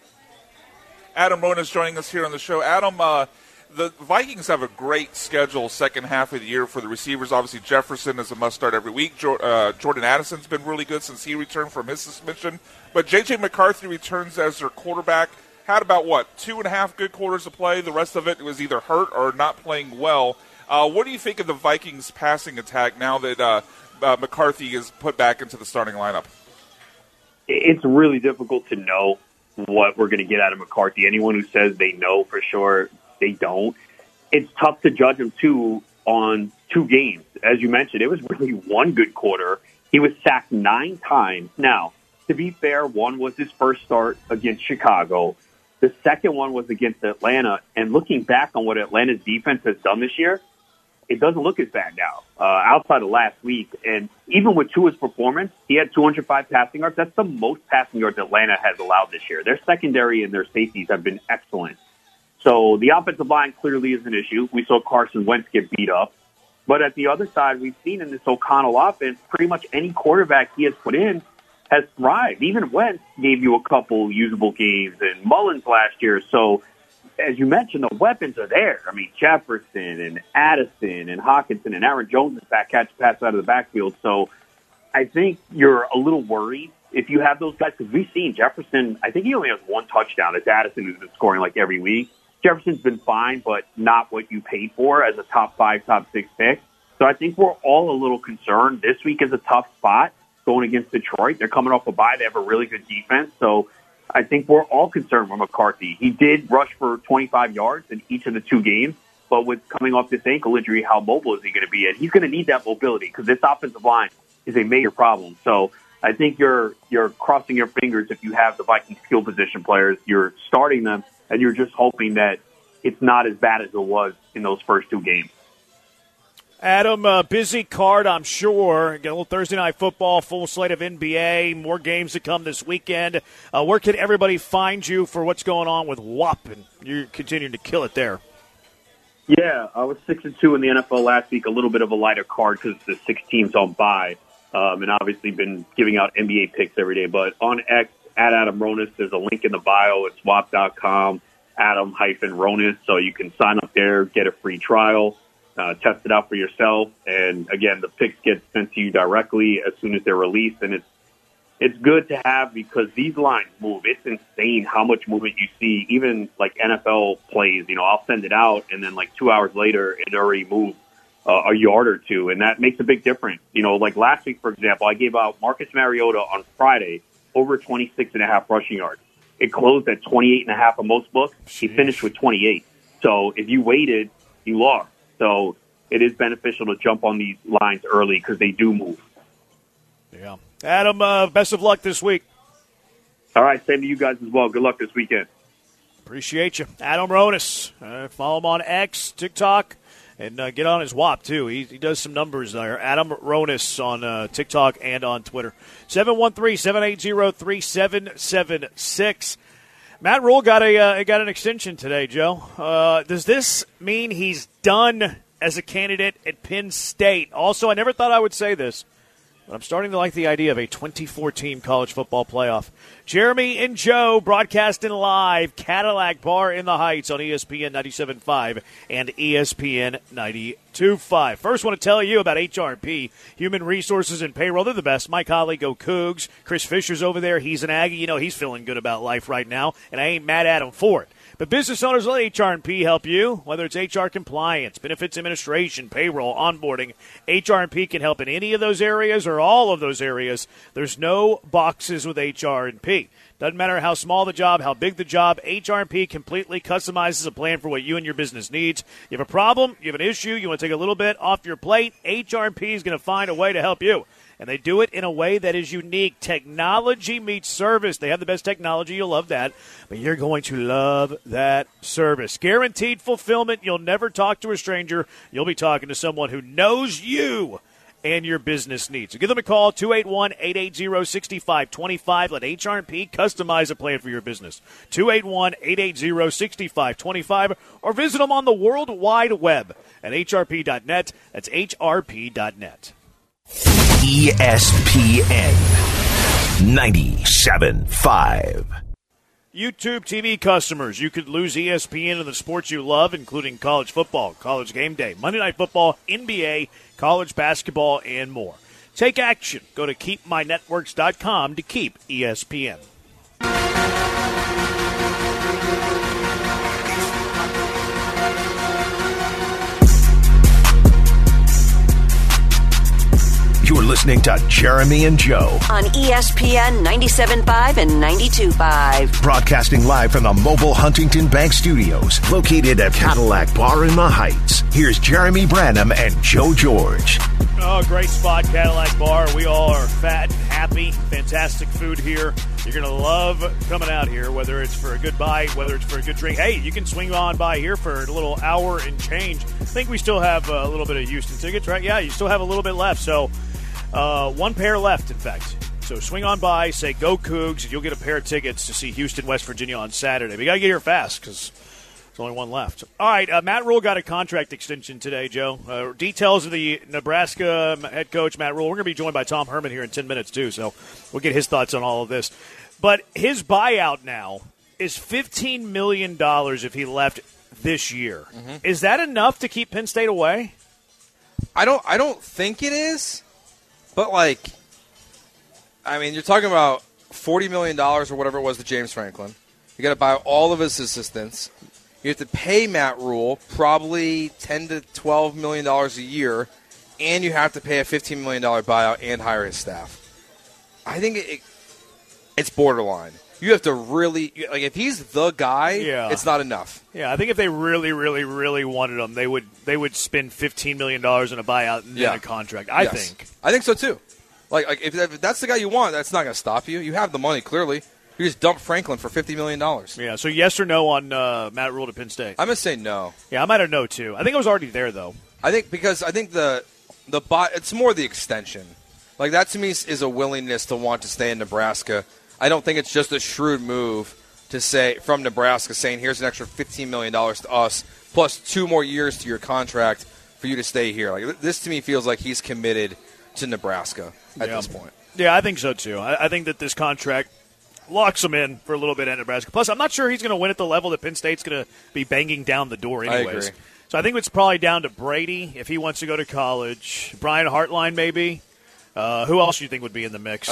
Speaker 9: Adam Ronis is joining us here on the show. Adam, the Vikings have a great schedule second half of the year for the receivers. Obviously, Jefferson is a must-start every week. Jordan Addison's been really good since he returned from his suspension. But J.J. McCarthy returns as their quarterback. Had about, 2.5 good quarters of play. The rest of it was either hurt or not playing well. What do you think of the Vikings' passing attack now that McCarthy is put back into the starting lineup?
Speaker 10: It's really difficult to know what we're going to get out of McCarthy. Anyone who says they know for sure, they don't. It's tough to judge him, too, on 2 games. As you mentioned, it was really one good quarter. He was sacked 9 times. Now, to be fair, one was his first start against Chicago. The second one was against Atlanta. And looking back on what Atlanta's defense has done this year, it doesn't look as bad now, outside of last week. And even with Tua's performance, he had 205 passing yards. That's the most passing yards Atlanta has allowed this year. Their secondary and their safeties have been excellent. So the offensive line clearly is an issue. We saw Carson Wentz get beat up. But at the other side, we've seen in this O'Connell offense, pretty much any quarterback he has put in has thrived. Even Wentz gave you a couple usable games, and Mullins last year. So, as you mentioned, the weapons are there. I mean, Jefferson and Addison and Hockenson and Aaron Jones is back catch pass out of the backfield. So I think you're a little worried if you have those guys, because we've seen Jefferson, I think he only has 1 touchdown. It's Addison who's been scoring like every week. Jefferson's been fine, but not what you paid for as a top 5, top 6 pick. So I think we're all a little concerned. This week is a tough spot going against Detroit. They're coming off a bye. They have a really good defense. So I think we're all concerned with McCarthy. He did rush for 25 yards in each of the 2 games, but with coming off this ankle injury, how mobile is he going to be? And he's going to need that mobility because this offensive line is a major problem. So I think you're crossing your fingers if you have the Vikings skill position players. You're starting them, and you're just hoping that it's not as bad as it was in those first 2 games.
Speaker 6: Adam, busy card, I'm sure. Get a little Thursday Night Football, full slate of NBA, more games to come this weekend. Where can everybody find you for what's going on with WAP? And you're continuing to kill it there.
Speaker 10: Yeah, I was 6-2 in the NFL last week, a little bit of a lighter card because the 6 teams on bye, and obviously been giving out NBA picks every day. But on X, at Adam Ronis, there's a link in the bio. It's swap.com, Adam-Ronis, so you can sign up there, get a free trial. Test it out for yourself, and again, the picks get sent to you directly as soon as they're released, and it's good to have because these lines move. It's insane how much movement you see, even like NFL plays. You know, I'll send it out, and then like 2 hours later, it already moved a yard or 2, and that makes a big difference. You know, like last week, for example, I gave out Marcus Mariota on Friday over 26.5 rushing yards. It closed at 28.5 on most books. He finished with 28. So if you waited, you lost. So it is beneficial to jump on these lines early because they do move.
Speaker 6: Yeah. Adam, best of luck this week.
Speaker 10: All right, same to you guys as well. Good luck this weekend.
Speaker 6: Appreciate you. Adam Ronis. Follow him on X, TikTok, and get on his WAP, too. He does some numbers there. Adam Ronis on TikTok and on Twitter. 713-780-3776. Matt Rule got an extension today, Joe. Does this mean he's done as a candidate at Penn State? Also, I never thought I would say this, but I'm starting to like the idea of a 24-team college football playoff. Jeremy and Joe broadcasting live, Cadillac Bar in the Heights on ESPN 97.5 and ESPN 92.5. First, want to tell you about HRP, Human Resources and Payroll. They're the best. My colleague, Go Cougs. Chris Fisher's over there. He's an Aggie. You know, he's feeling good about life right now, and I ain't mad at him for it. But business owners, let HR&P help you. Whether it's HR compliance, benefits administration, payroll, onboarding, HR&P can help in any of those areas or all of those areas. There's no boxes with HR&P. Doesn't matter how small the job, how big the job, HR&P completely customizes a plan for what you and your business needs. You have a problem, you have an issue, you want to take a little bit off your plate, HR&P is going to find a way to help you. And they do it in a way that is unique. Technology meets service. They have the best technology. You'll love that. But you're going to love that service. Guaranteed fulfillment. You'll never talk to a stranger. You'll be talking to someone who knows you and your business needs. So give them a call, 281-880-6525. Let HR&P customize a plan for your business. 281-880-6525. Or visit them on the World Wide Web at hrp.net. That's hrp.net.
Speaker 4: ESPN 97.5.
Speaker 6: YouTube TV customers, you could lose ESPN and the sports you love, including college football, college game day, Monday Night Football, NBA, college basketball, and more. Take action. Go to keepmynetworks.com to keep ESPN.
Speaker 4: You're listening to Jeremy and Joe
Speaker 5: on ESPN 97.5 and 92.5.
Speaker 4: Broadcasting live from the mobile Huntington Bank Studios, located at Cadillac Bar in the Heights. Here's Jeremy Branham and Joe George.
Speaker 6: Oh, great spot, Cadillac Bar. We all are fat and happy. Fantastic food here. You're going to love coming out here, whether it's for a good bite, whether it's for a good drink. Hey, you can swing on by here for a little hour and change. I think we still have a little bit of Houston tickets, right? Yeah, you still have a little bit left. So one pair left, in fact. So swing on by, say Go Cougs, and you'll get a pair of tickets to see Houston, West Virginia on Saturday. But you got to get here fast because there's only one left. All right, Matt Rule got a contract extension today, Joe. Details of the Nebraska head coach, Matt Rule. We're going to be joined by Tom Herman here in 10 minutes, too, so we'll get his thoughts on all of this. But his buyout now is $15 million if he left this year. Mm-hmm. Is that enough to keep Penn State away?
Speaker 8: I don't think it is. But, I mean, you're talking about $40 million or whatever it was to James Franklin. You got to buy all of his assistants. You have to pay Matt Rule probably $10 to $12 million a year, and you have to pay a $15 million buyout and hire his staff. I think it's borderline. You have to really – if he's the guy, it's not enough.
Speaker 6: Yeah, I think if they really, really, really wanted him, they would spend $15 million in a buyout and then a contract. I think
Speaker 8: so, too. Like if that's the guy you want, that's not going to stop you. You have the money, clearly. You just dump Franklin for $50 million.
Speaker 6: Yeah, so yes or no on Matt Rule to Penn State?
Speaker 8: I'm going to say no.
Speaker 6: Yeah, I might have no, too. I think I was already there, though.
Speaker 8: I think it's more the extension. Like, that to me is a willingness to want to stay in Nebraska. I don't think it's just a shrewd move to say from Nebraska saying here's an extra $15 million to us plus 2 more years to your contract for you to stay here. Like this to me feels like he's committed to Nebraska at this point.
Speaker 6: Yeah, I think so too. I think that this contract locks him in for a little bit at Nebraska. Plus, I'm not sure he's going to win at the level that Penn State's going to be banging down the door anyways.
Speaker 8: I agree.
Speaker 6: So I think it's probably down to Brady if he wants to go to college. Brian Hartline maybe. Who else do you think would be in the mix?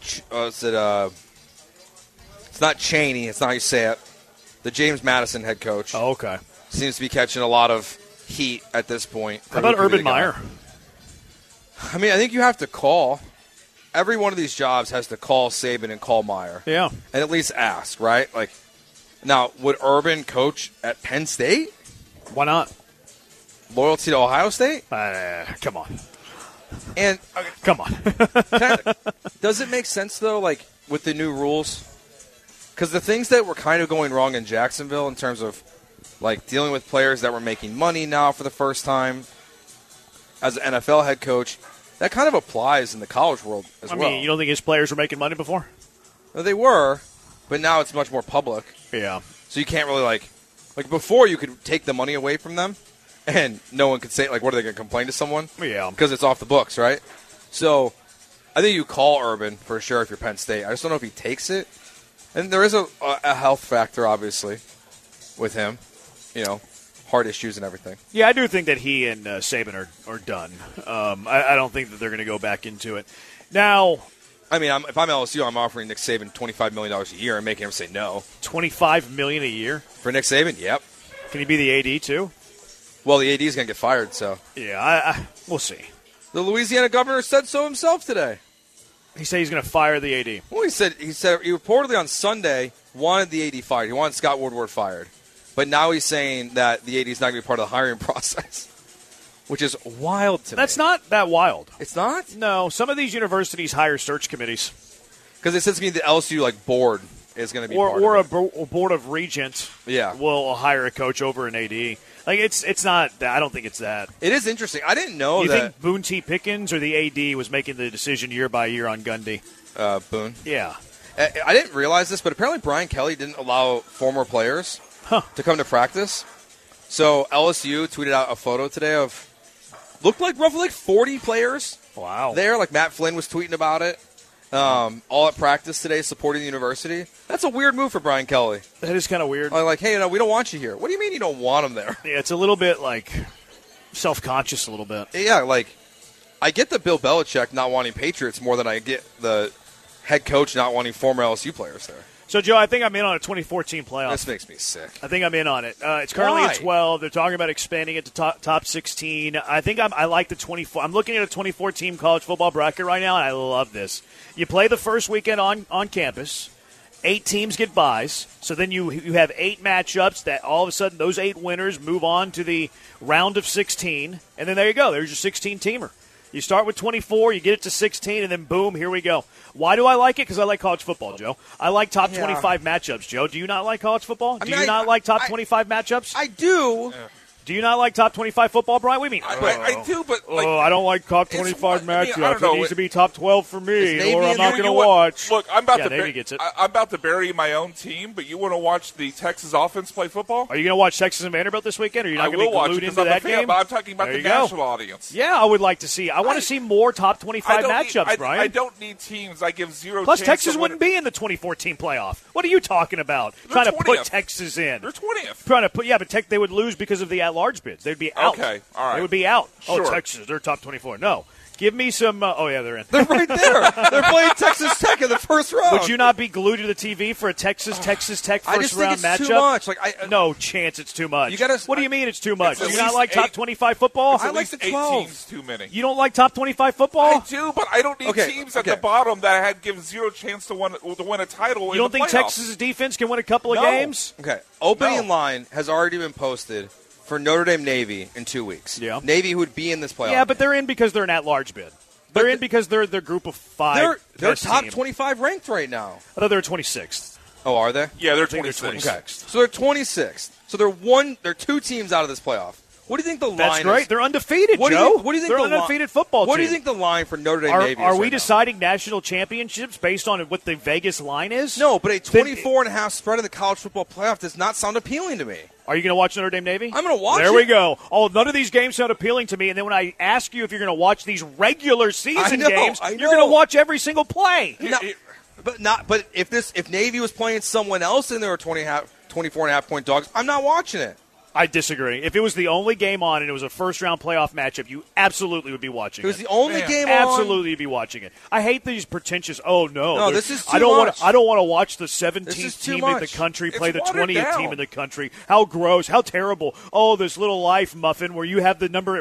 Speaker 8: It's not Chaney. It's not how you say it. The James Madison head coach.
Speaker 6: Oh, okay.
Speaker 8: Seems to be catching a lot of heat at this point.
Speaker 6: How about Urban Meyer?
Speaker 8: I mean, I think you have to call. Every one of these jobs has to call Saban and call Meyer.
Speaker 6: Yeah.
Speaker 8: And at least ask, right? Like, now, would Urban coach at Penn State?
Speaker 6: Why not?
Speaker 8: Loyalty to Ohio State?
Speaker 6: Come on.
Speaker 8: And
Speaker 6: come on.
Speaker 8: Does it make sense, though, like, with the new rules? Because the things that were kind of going wrong in Jacksonville in terms of, like, dealing with players that were making money now for the first time as an NFL head coach, that kind of applies in the college world as well.
Speaker 6: I mean, you don't think his players were making money before?
Speaker 8: No, they were, but now it's much more public.
Speaker 6: Yeah.
Speaker 8: So you can't really like before you could take the money away from them, and no one could say what are they going to complain to someone?
Speaker 6: Yeah.
Speaker 8: Because it's off the books, right? So I think you call Urban for sure if you're Penn State. I just don't know if he takes it. And there is a health factor, obviously, with him. Heart issues and everything.
Speaker 6: Yeah, I do think that he and Saban are done. I don't think that they're going to go back into it. Now,
Speaker 8: I mean, if I'm LSU, I'm offering Nick Saban $25 million a year and making him say no.
Speaker 6: $25 million a year?
Speaker 8: For Nick Saban? Yep.
Speaker 6: Can he be the AD, too?
Speaker 8: Well, the AD is going to get fired, so.
Speaker 6: Yeah, we'll see.
Speaker 8: The Louisiana governor said so himself today.
Speaker 6: He said he's going to fire the AD.
Speaker 8: Well, he said he reportedly on Sunday wanted the AD fired. He wanted Scott Woodward fired. But now he's saying that the AD is not going to be part of the hiring process, which is wild to me.
Speaker 6: That's not that wild.
Speaker 8: It's not?
Speaker 6: No. Some of these universities hire search committees.
Speaker 8: Because it says to me the LSU board is going to be
Speaker 6: or a board of regents
Speaker 8: Yeah.
Speaker 6: will hire a coach over an AD. It's not that. I don't think it's that.
Speaker 8: It is interesting. I didn't know
Speaker 6: you
Speaker 8: that.
Speaker 6: You think Boone T. Pickens or the AD was making the decision year by year on Gundy?
Speaker 8: Boone.
Speaker 6: Yeah.
Speaker 8: I didn't realize this, but apparently Brian Kelly didn't allow former players to come to practice. So LSU tweeted out a photo today of looked like roughly 40 players.
Speaker 6: Wow.
Speaker 8: There, Matt Flynn was tweeting about it. All at practice today supporting the university. That's a weird move for Brian Kelly.
Speaker 6: That is kind of weird.
Speaker 8: Hey, no, we don't want you here. What do you mean you don't want him there?
Speaker 6: Yeah, it's a little bit self-conscious a little bit.
Speaker 8: Yeah, I get the Bill Belichick not wanting Patriots more than I get the head coach not wanting former LSU players there.
Speaker 6: So, Joe, I think I'm in on a 2014 playoff.
Speaker 8: This makes me sick.
Speaker 6: I think I'm in on it. It's currently at 12. They're talking about expanding it to top 16. I think I like the 24. I'm looking at a 24-team college football bracket right now, and I love this. You play the first weekend on campus. 8 teams get buys. So then you have 8 matchups that all of a sudden those 8 winners move on to the round of 16. And then there you go. There's your 16-teamer. You start with 24, you get it to 16, and then boom, here we go. Why do I like it? Because I like college football, Joe. I like top 25 matchups, Joe. Do you not like college football? Do you not like top 25 matchups?
Speaker 8: I do.
Speaker 6: Yeah. Do you not like top 25 football, Brian? What do you mean?
Speaker 9: I do, but
Speaker 6: I don't like top 25 matchups. It needs to be top 12 for me, or I'm not going to watch.
Speaker 9: Look, I'm about
Speaker 6: I'm
Speaker 9: about to bury my own team, but you want to watch the Texas offense play football?
Speaker 6: Are you going to watch Texas and Vanderbilt this weekend? Or are you not going to be glued into that game?
Speaker 9: But I'm talking about the national audience.
Speaker 6: Yeah, I would like to see. I want to see more top 25 matchups, Brian.
Speaker 9: I don't need teams. I give zero.
Speaker 6: Plus,
Speaker 9: chance
Speaker 6: Texas
Speaker 9: to
Speaker 6: wouldn't be in the 2014 playoff. What are you talking about? Trying to put Texas in.
Speaker 9: They're 20th.
Speaker 6: Trying to put but they would lose because of the at-large bids. They'd be out.
Speaker 9: Okay, all right.
Speaker 6: They would be out.
Speaker 9: Sure.
Speaker 6: Oh, Texas, they're top 24. No. Give me some they're in.
Speaker 8: They're right there. They're playing Texas Tech in the first round.
Speaker 6: Would you not be glued to the TV for a Texas Tech first round matchup?
Speaker 8: Too much.
Speaker 6: No chance it's too much. What do you mean it's too much? Do you not like top 25 football?
Speaker 9: I like the 12. 8 teams too many.
Speaker 6: You don't like top 25 football?
Speaker 9: I do, but I don't need teams at the bottom that had give zero chance to win a title.
Speaker 6: You don't think Texas' defense can win a couple of games?
Speaker 8: Okay. Opening line has already been posted for Notre Dame Navy in 2 weeks.
Speaker 6: Yeah.
Speaker 8: Navy who would be in this playoff.
Speaker 6: Yeah, but they're in because they're an at-large bid. They're in because they're their group of 5.
Speaker 8: They're top 25 ranked right now.
Speaker 6: I thought they were 26th.
Speaker 8: Oh, are they?
Speaker 9: Yeah, they're 26th.
Speaker 8: Okay. So they're 26th. So they're 2 teams out of this playoff. What do you think the line is?
Speaker 6: That's great. They're undefeated,
Speaker 8: Joe.
Speaker 6: Joe.
Speaker 8: What do you think
Speaker 6: they're an undefeated football team.
Speaker 8: What do you think the line for Notre Dame Navy is?
Speaker 6: Are we deciding national championships based on what the Vegas line is?
Speaker 8: No, but a 24.5 spread in the college football playoff does not sound appealing to me.
Speaker 6: Are you going to watch Notre Dame Navy?
Speaker 8: I'm going to watch it.
Speaker 6: There we go. Oh, none of these games sound appealing to me. And then when I ask you if you're going to watch these regular season games, you're going to watch every single play.
Speaker 8: But if Navy was playing someone else and they were 24.5 point dogs, I'm not watching it.
Speaker 6: I disagree. If it was the only game on and it was a first-round playoff matchup, you absolutely would be watching it.
Speaker 8: It was the only game on?
Speaker 6: Absolutely you'd be watching it. I hate these pretentious,
Speaker 8: No, this is too much.
Speaker 6: I don't want to watch the 17th team in the country play the 20th team in the country. How gross. How terrible. Oh, this little life muffin where you have the number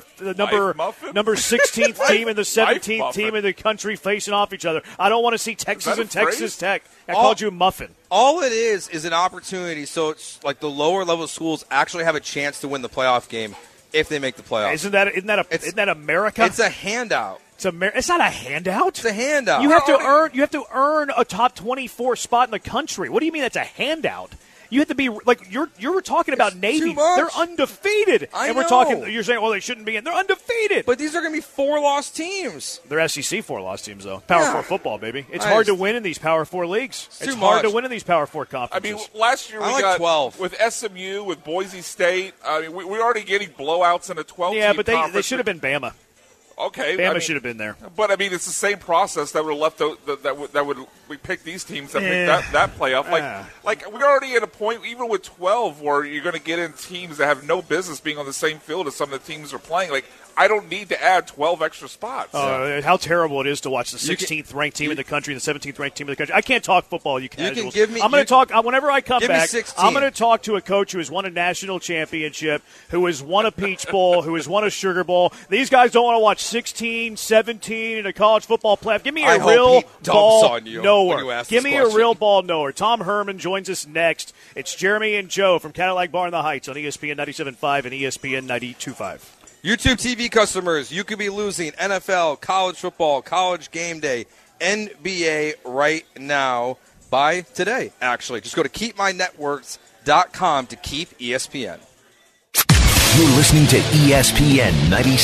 Speaker 6: 16th team and the 17th team in the country facing off each other. I don't want to see Texas and Texas Tech. I called you muffin.
Speaker 8: All it is an opportunity so it's like the lower level schools actually have a chance to win the playoff game if they make the playoffs.
Speaker 6: Isn't that America?
Speaker 8: It's a handout.
Speaker 6: It's not a handout.
Speaker 8: It's a handout.
Speaker 6: You have to earn a top 24 spot in the country. What do you mean that's a handout? You have to be like you were talking about Navy.
Speaker 8: too much.
Speaker 6: They're undefeated,
Speaker 8: I
Speaker 6: we're
Speaker 8: know.
Speaker 6: talking. You're saying, well, they shouldn't be in. They're undefeated.
Speaker 8: But these are going to be 4-loss teams.
Speaker 6: They're SEC 4-loss teams, though. Power 4 football, baby. It's
Speaker 8: I
Speaker 6: hard to
Speaker 8: just-
Speaker 6: win in these Power 4 leagues. It's
Speaker 8: too
Speaker 6: hard
Speaker 8: much.
Speaker 6: to win in these Power 4
Speaker 9: I
Speaker 6: conferences.
Speaker 9: mean, last year we
Speaker 8: I like
Speaker 9: got
Speaker 8: 12.
Speaker 9: with SMU, with Boise State. I mean, we're already getting blowouts in a 12-team
Speaker 6: yeah, but they
Speaker 9: conference.
Speaker 6: should have been Bama.
Speaker 9: Okay,
Speaker 6: Bama
Speaker 9: I mean,
Speaker 6: should have been there.
Speaker 9: But I mean, it's the same process that would have left that would we pick these teams that
Speaker 6: Yeah.
Speaker 9: pick that playoff.
Speaker 6: Ah.
Speaker 9: Like we're already at a point, even with 12, where you're going to get in teams that have no business being on the same field as some of the teams are playing. Like I don't need to add 12 extra spots.
Speaker 6: How terrible it is to watch the 16th ranked team in the country and the 17th ranked team in the country. I can't talk football, you casuals.
Speaker 8: can give me-
Speaker 6: I'm going to talk whenever I come
Speaker 8: give me
Speaker 6: back.
Speaker 8: 16.
Speaker 6: I'm going to talk to a coach who has won a national championship, who has won a Peach Bowl, who has won a Sugar Bowl. These guys don't want to watch 16, 17 in a college football playoff. Give me
Speaker 8: I
Speaker 6: a
Speaker 8: hope
Speaker 6: real
Speaker 8: he dumps
Speaker 6: ball
Speaker 8: on you
Speaker 6: knower.
Speaker 8: when you ask
Speaker 6: Give
Speaker 8: this
Speaker 6: me a
Speaker 8: question.
Speaker 6: real ball knower. Tom Herman joins us next. It's Jeremy and Joe from Cadillac Bar in the Heights on ESPN 97.5 and ESPN 92.5.
Speaker 8: YouTube TV customers, you could be losing NFL, college football, college game day, NBA right now by today, actually. Just go to keepmynetworks.com to keep ESPN.
Speaker 4: You're listening to ESPN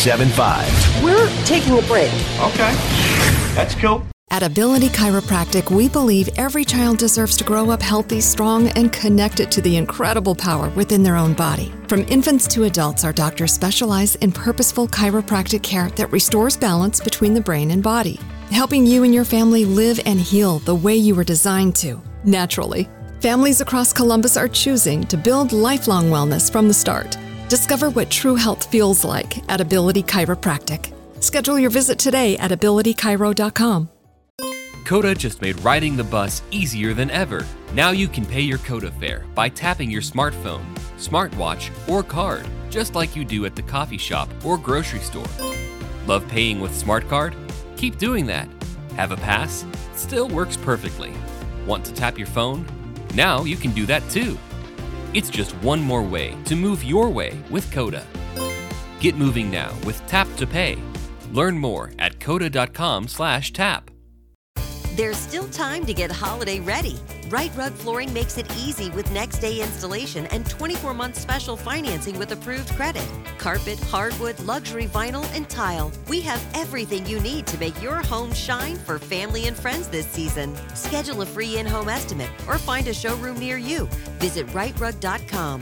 Speaker 4: 97.5.
Speaker 5: We're taking a break.
Speaker 3: Okay. That's cool.
Speaker 11: At Ability Chiropractic, we believe every child deserves to grow up healthy, strong, and connected to the incredible power within their own body. From infants to adults, our doctors specialize in purposeful chiropractic care that restores balance between the brain and body, helping you and your family live and heal the way you were designed to, naturally. Families across Columbus are choosing to build lifelong wellness from the start. Discover what true health feels like at Ability Chiropractic. Schedule your visit today at abilitychiro.com.
Speaker 12: Coda just made riding the bus easier than ever. Now you can pay your Coda fare by tapping your smartphone, smartwatch, or card, just like you do at the coffee shop or grocery store. Love paying with SmartCard? Keep doing that. Have a pass? Still works perfectly. Want to tap your phone? Now you can do that too. It's just one more way to move your way with Coda. Get moving now with Tap to Pay. Learn more at coda.com/tap.
Speaker 13: There's still time to get holiday ready. Right Rug Flooring makes it easy with next day installation and 24-month special financing with approved credit. Carpet, hardwood, luxury vinyl, and tile. We have everything you need to make your home shine for family and friends this season. Schedule a free in-home estimate or find a showroom near you. Visit rightrug.com,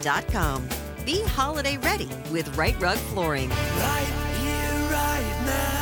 Speaker 13: RITERUG.com. Be holiday ready with Right Rug Flooring.
Speaker 14: Right here, right now.